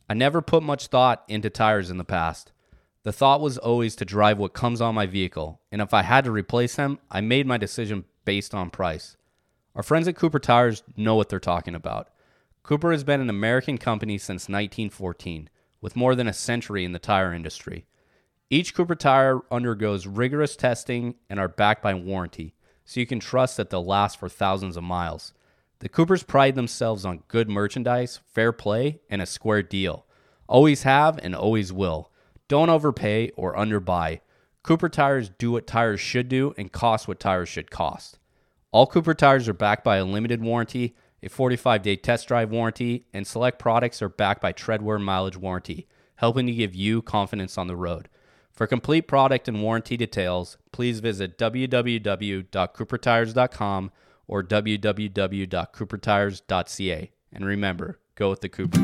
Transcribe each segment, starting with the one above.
I never put much thought into tires in the past. The thought was always to drive what comes on my vehicle, and if I had to replace them, I made my decision based on price. Our friends at Cooper Tires know what they're talking about. Cooper has been an American company since 1914, with more than a century in the tire industry. Each Cooper tire undergoes rigorous testing and are backed by warranty, so you can trust that they'll last for thousands of miles. The Coopers pride themselves on good merchandise, fair play, and a square deal. Always have and always will. Don't overpay or underbuy. Cooper Tires do what tires should do and cost what tires should cost. All Cooper Tires are backed by a limited warranty, a 45-day test drive warranty, and select products are backed by Treadwear mileage warranty, helping to give you confidence on the road. For complete product and warranty details, please visit www.coopertires.com or www.coopertires.ca. And remember, go with the Coopers.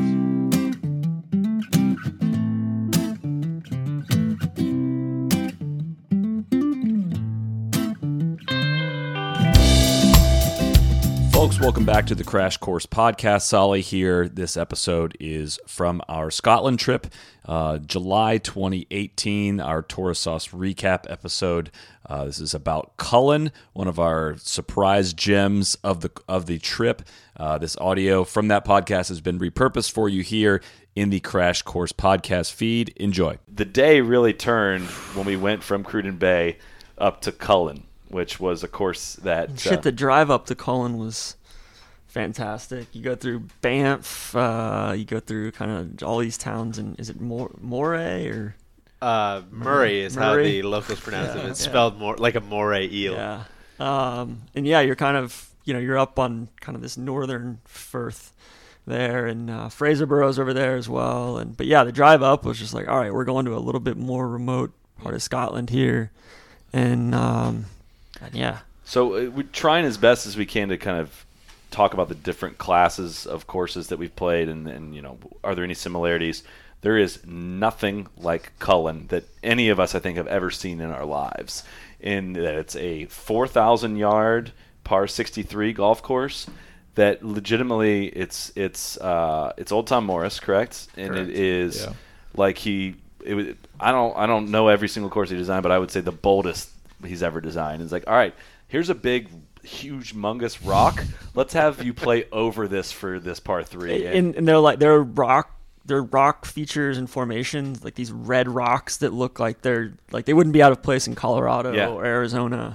Folks, welcome back to the Crash Course Podcast. Solly here. This episode is from our Scotland trip, July 2018, our Tourist Sauce recap episode. This is about Cullen, one of our surprise gems of the trip. This audio from that podcast has been repurposed for you here in the Crash Course Podcast feed. Enjoy. The day really turned when we went from Cruden Bay up to Cullen, which was a course that... the drive up to Cullen was fantastic. You go through Banff, you go through kind of all these towns, and is it Moray or... Murray is how the locals pronounce it. It's spelled more like a moray eel. Yeah. And yeah, you're kind of, you're up on kind of this northern Firth there, and Fraserborough's over there as well. But yeah, the drive up was just like, all right, we're going to a little bit more remote part of Scotland here. And yeah. So we're trying as best as we can to kind of talk about the different classes of courses that we've played, and are there any similarities? There is nothing like Cullen that any of us, I think, have ever seen in our lives. In that it's a 4,000-yard par 63 golf course that legitimately it's Old Tom Morris, correct? And correct. It is I don't know every single course he designed, but I would say the boldest he's ever designed. It's like, all right, here's a big, huge, humongous rock. Let's have you play over this for this par 3. And they're rock features and formations, like these red rocks that look like they wouldn't be out of place in Colorado or Arizona.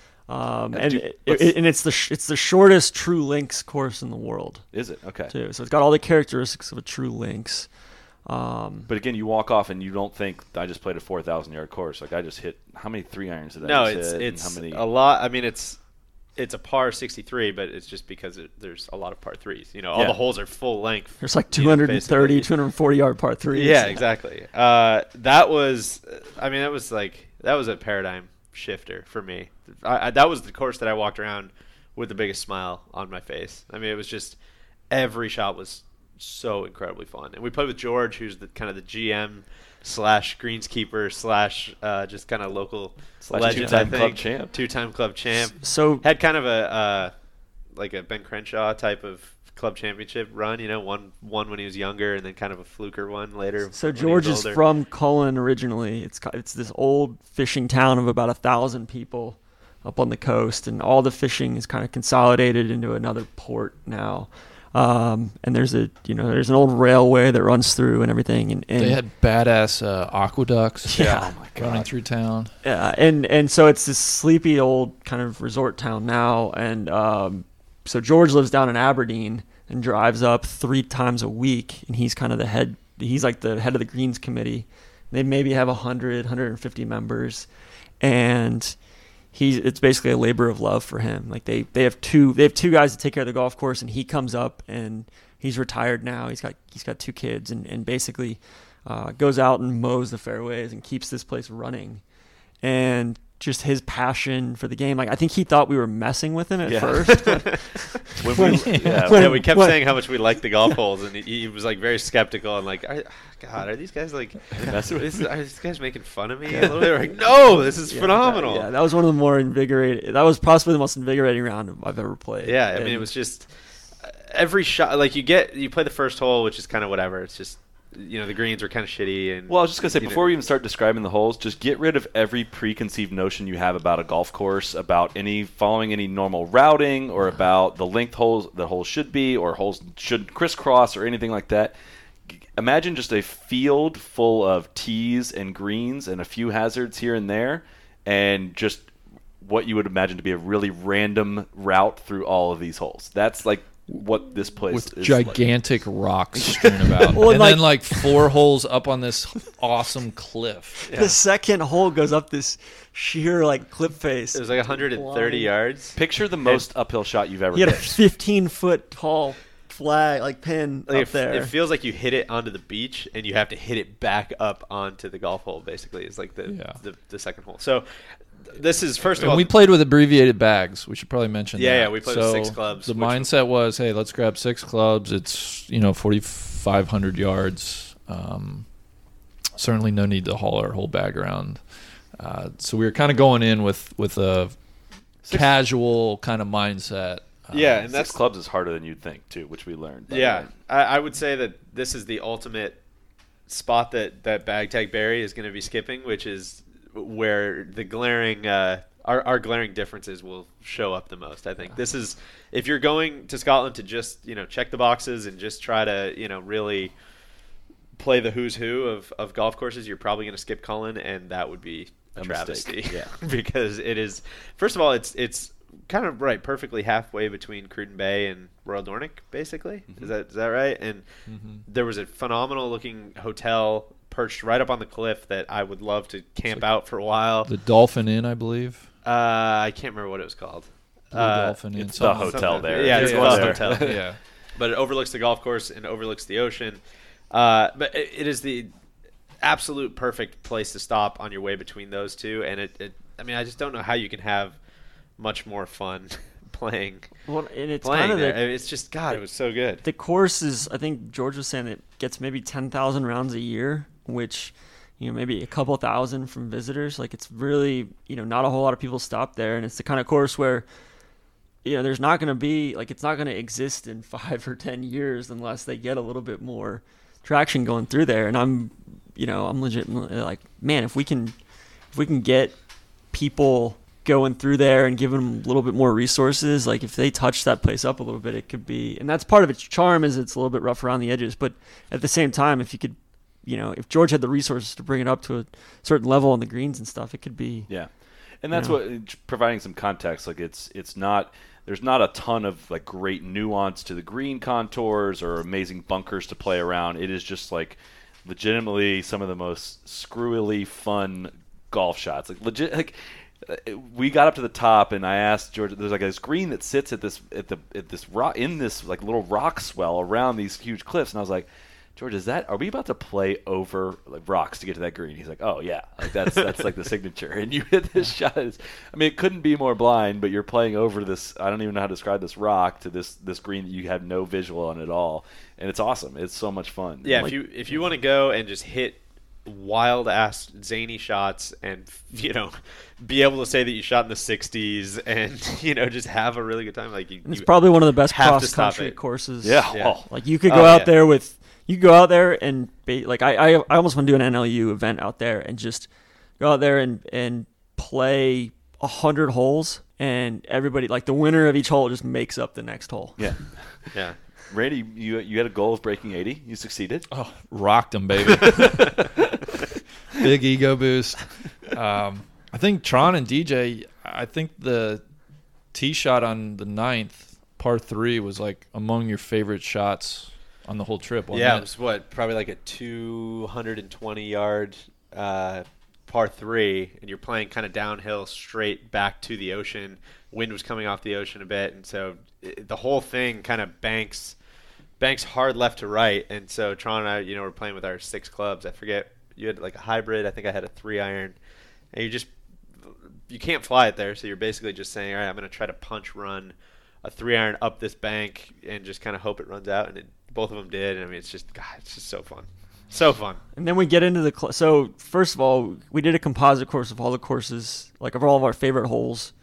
It's the shortest true links course in the world. Is it? Okay. Too. So it's got all the characteristics of a true links. But again, you walk off and you don't think I just played a 4,000-yard course. Like I just hit how many 3-irons did I just hit? No, it's how many... a lot. I mean, it's a par 63, but it's just because there's a lot of par 3s. All the holes are full length. There's like 230, 240-yard par 3s. Yeah, exactly. That was a paradigm shifter for me. That was the course that I walked around with the biggest smile on my face. I mean, it was just every shot was so incredibly fun. And we played with George, who's the kind of the GM / greenskeeper / just kind of local legend, two-time club champ. So had kind of a Ben Crenshaw type of club championship run, won when he was younger, and then kind of a fluker one later. So George is from Cullen originally. It's this old fishing town of about 1,000 people up on the coast, and all the fishing is kind of consolidated into another port now. And there's an old railway that runs through and everything. And they had badass aqueducts. Yeah, oh my God, running through town. Yeah, and so it's this sleepy old kind of resort town now. And so George lives down in Aberdeen and drives up 3 times a week, and he's kind of the head. He's like the head of the Greens Committee. They maybe have 100, 150 members, and it's basically a labor of love for him. Like they have two guys to take care of the golf course, and he comes up, and he's retired now. He's got 2 kids, and basically goes out and mows the fairways and keeps this place running. And just his passion for the game. Like I think he thought we were messing with him at first. We kept saying how much we liked the golf holes, and he was like very skeptical and like, are these guys like, are these guys making fun of me a little bit? We're like, no, this is phenomenal. That was one of the more invigorating. That was possibly the most invigorating round I've ever played. Yeah, I mean, it was just every shot. Like you play the first hole, which is kind of whatever. It's just the greens were kind of shitty. And Well, I was just going to say, you know, before we even start describing the holes, just get rid of every preconceived notion you have about a golf course, about following any normal routing, or about the length holes should be, or holes should crisscross, or anything like that. Imagine just a field full of tees and greens and a few hazards here and there, and just what you would imagine to be a really random route through all of these holes. That's like what this place with is gigantic rocks strewn about, Well, and like- then like 4 holes up on this awesome cliff. The second hole goes up this sheer like cliff face. it was like 130 yards. like. Picture the most uphill shot you've ever You had a hit. 15-foot tall flag, like pin Like up there. It feels like you hit it onto the beach and you have to hit it back up onto the golf hole. Basically, is like the second hole. So this is first of And all. we played with abbreviated bags. We should probably mention that. Yeah, we played with so 6 clubs, The which- mindset was, hey, let's grab 6 clubs. It's 4,500 yards. Certainly no need to haul our whole bag around. So we were kind of going in with a casual kind of mindset. yeah, and 6 that's clubs is harder than you'd think too, which we learned. by the Yeah, way. I would say that this is the ultimate spot that Bag Tag Barry is going to be skipping, which is where the glaring our glaring differences will show up the most. I think this is, if you're going to Scotland to just check the boxes and just try to really play the who's who of golf courses, you're probably going to skip Cullen, and that would be a A travesty. mistake, yeah. Because it is, first of all, it's kind of perfectly halfway between Cruden Bay and Royal Dornoch, basically. Mm-hmm. Is that right? And there was a phenomenal looking hotel perched right up on the cliff that I would love to camp out for a while. The Dolphin Inn, I believe. I can't remember what it was called. Blue Dolphin Inn. it's the something. hotel there. Yeah, You're it's the going there. hotel. Yeah. But it overlooks the golf course and overlooks the ocean. But it is the absolute perfect place to stop on your way between those two. And I just don't know how you can have much more fun playing Well, and it's kind of there. I mean, it's just, God, it was so good. the course is, I think George was saying, it gets maybe 10,000 rounds a year, which, maybe a couple thousand from visitors. Like, it's really, not a whole lot of people stop there. And it's the kind of course where, there's not going to be, like, it's not going to exist in 5 or 10 years unless they get a little bit more traction going through there. And I'm legitimately like, man, if we can get people going through there and give them a little bit more resources, like if they touch that place up a little bit, it could be, and that's part of its charm, is it's a little bit rough around the edges, but at the same time, if you could, if George had the resources to bring it up to a certain level on the greens and stuff, it could be. Yeah, and that's Yeah. what, providing some context. Like it's not, there's not a ton of like great nuance to the green contours or amazing bunkers to play around. It is just like legitimately some of the most screwily fun golf shots. Like legit, like we got up to the top and I asked George, there's like this green that sits at this rock, in this like little rock swell around these huge cliffs, and I was like, George, are we about to play over like rocks to get to that green? He's like, oh yeah, like that's like the signature. And you hit this shot. It couldn't be more blind, but you're playing over this, I don't even know how to describe this rock, to this green that you have no visual on at all, and it's awesome. It's so much fun. Yeah, Like, if you want to go and just hit wild ass zany shots and be able to say that you shot in the 60s and just have a really good time, like And it's probably one of the best have to stop cross-country it. courses. yeah, Yeah. well, Like you could go Oh, out yeah. there with, you go out there and like I almost want to do an NLU event out there and just go out there and play 100 holes, and everybody, like the winner of each hole just makes up the next hole. yeah. yeah. Randy, you had a goal of breaking 80. You succeeded. Oh, rocked him, baby. Big ego boost. I think Tron and DJ, I think the tee shot on the 9th, par 3, was like among your favorite shots on the whole trip. wasn't Yeah, it? it was probably like a 220 yard par 3, and you're playing kind of downhill straight back to the ocean. Wind was coming off the ocean a bit, and so the whole thing kind of banks hard left to right. And so Tron and I, were playing with our 6 clubs. I forget, you had like a hybrid. I think I had a 3-iron, and you can't fly it there, so you're basically just saying, all right, I'm going to try to punch run a 3-iron up this bank and just kind of hope it runs out, and both of them did. And I mean, it's just so fun. So fun. And then we get into the so first of all, we did a composite course of all the courses, like of all of our favorite holes.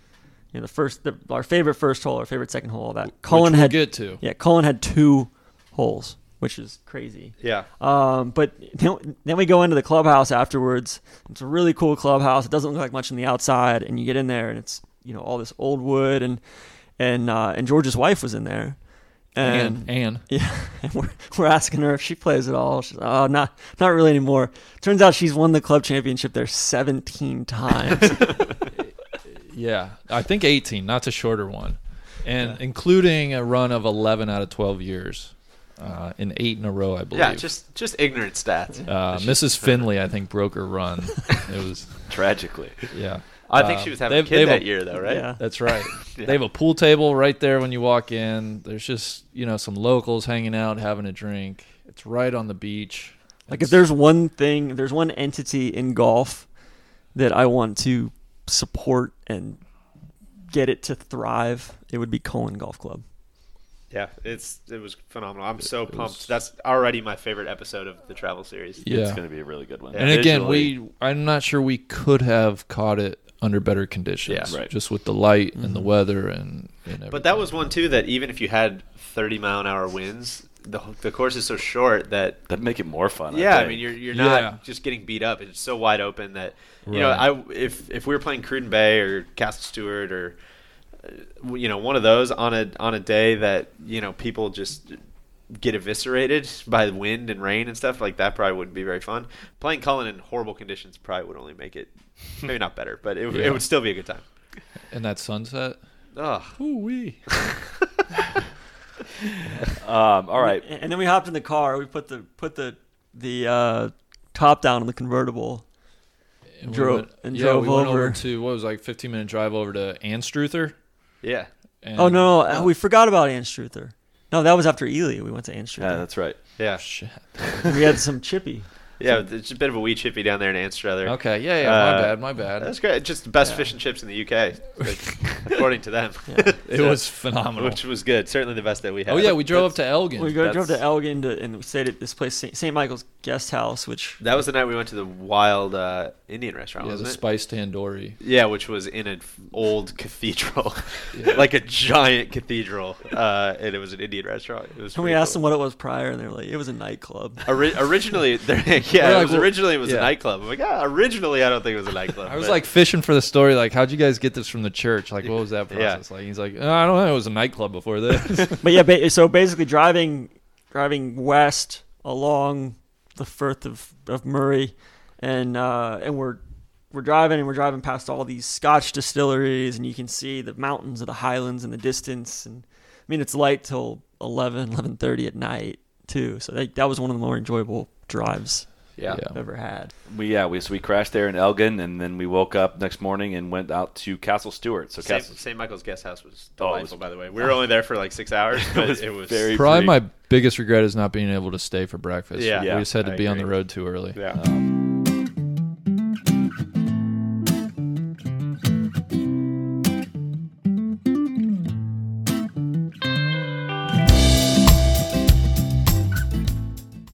Our favorite first hole, our favorite second hole, all that. Which we'll get to. Yeah, Cullen had 2 holes. which is crazy. Yeah. But then we go into the clubhouse afterwards. It's a really cool clubhouse. It doesn't look like much on the outside, and you get in there, and it's all this old wood, and George's wife was in there, and yeah, and we're asking her if she plays at all. She's not really anymore. Turns out she's won the club championship there 17 times. Yeah, I think 18, not a shorter one, and including a run of 11 out of 12 years. In 8 in a row, I believe. Yeah, just ignorant stats. Mrs. Finley, I think, broke her run. It was Tragically. yeah. I think she was having a kid that year, though, right? Yeah. That's right. Yeah. They have a pool table right there when you walk in. There's just some locals hanging out, having a drink. It's right on the beach. Like if there's one entity in golf that I want to support and get it to thrive, it would be Cullen Golf Club. Yeah, it was phenomenal. I'm so pumped. That's already my favorite episode of the travel series. Yeah. It's going to be a really good one. Yeah. And again, Visually- I'm not sure we could have caught it under better conditions. Yeah. Right. Just with the light and the weather and everything. But that was one too that even if you had 30-mile-an-hour winds, the course is so short that That'd make it more fun. yeah, I think. mean you're Yeah. not just getting beat up. It's so wide open that Right. if we were playing Cruden Bay or Castle Stewart or one of those on a day that people just get eviscerated by the wind and rain and stuff like that, probably wouldn't be very fun. Playing Cullen in horrible conditions probably would only make it maybe not better, but it would still be a good time. And that sunset. Oh, Ooh-wee. All right. And then we hopped in the car. We put the top down on the convertible. And Drove we over. went over to, what was it, like 15-minute drive over to Anstruther. yeah. And, Oh no, we forgot about Anstruther. No, that was after Ely. We went to Yeah, Anstruther. that's right. Yeah. Shit. We had some chippy. Yeah, it's a bit of a wee chippy down there in Anstruther. Okay, yeah, my bad. That's great. Just the best fish and chips in the UK, according to them. Yeah. It was phenomenal. Which was good. Certainly the best that we had. Oh yeah, we drove up to Elgin. We drove to That's- Elgin and we stayed at this place, St. Michael's Guest House, which That was the night we went to the Wild Indian restaurant, Yeah, the wasn't it? Spice Tandoori. Yeah, which was in an old cathedral, like a giant cathedral, and it was an Indian restaurant. It was when we pretty asked cool. them what it was prior, and they were like, it was a nightclub. Originally, originally it was a nightclub. I'm like, originally I don't think it was a nightclub. I was but- like fishing for the story, like, how'd you guys get this from the church? Like, what was that Yeah. process like? He's like, I don't know, it was a nightclub before this. But yeah, so basically driving west along the Firth of Murray, and we're driving past all these Scotch distilleries, and you can see the mountains of the Highlands in the distance. And I mean, it's light till 11:30 at night too. So that was one of the more enjoyable drives yeah. Yeah. I've ever had. We crashed there in Elgin, and then we woke up next morning and went out to Castle Stewart. So Castle St. Michael's Guest House was Oh, it delightful, was- by the way. We were only there for like 6 hours, but it was very Probably brief. my biggest regret is not being able to stay for breakfast. Yeah. We just had to I be on the agree. road too early. Yeah.